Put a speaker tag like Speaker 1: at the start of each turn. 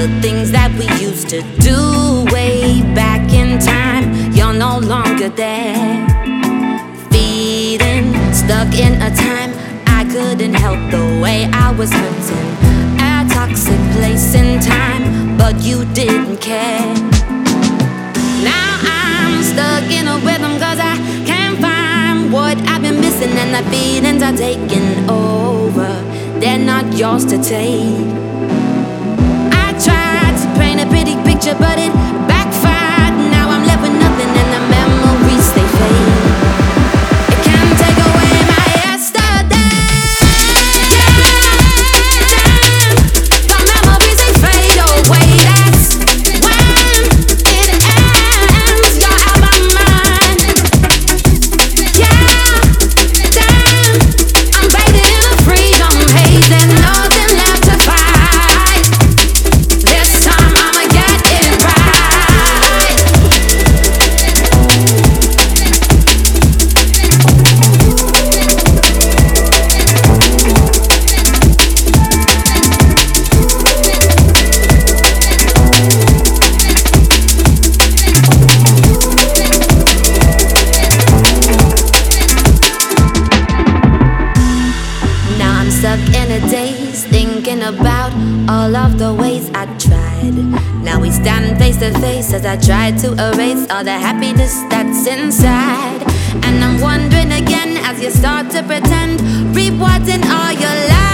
Speaker 1: the things that we used to do way back in time. You're no longer there. Feeding, stuck in a time I couldn't help the way I was hurting. A toxic place in time, but you didn't care. Now I'm stuck in a rhythm cause I can't find what I've been missing, and the feelings are taking over. They're not yours to take. I tried to paint a pretty picture, but it backfired. Now I'm left with nothing, and the memories they fade. It can't take away my yesterday. Yeah, damn, the memories they fade away. That's when it ends. You're out my mind. Yeah, damn, I'm faded in a freedom haze. There's nothing left to fight. This time I'ma get it right. Now I'm stuck in a daze, thinking about all of the ways I tried. Now we stand face to face as I try to erase all the happiness that's inside. And I'm wondering again as you start to pretend, rewatching all your life.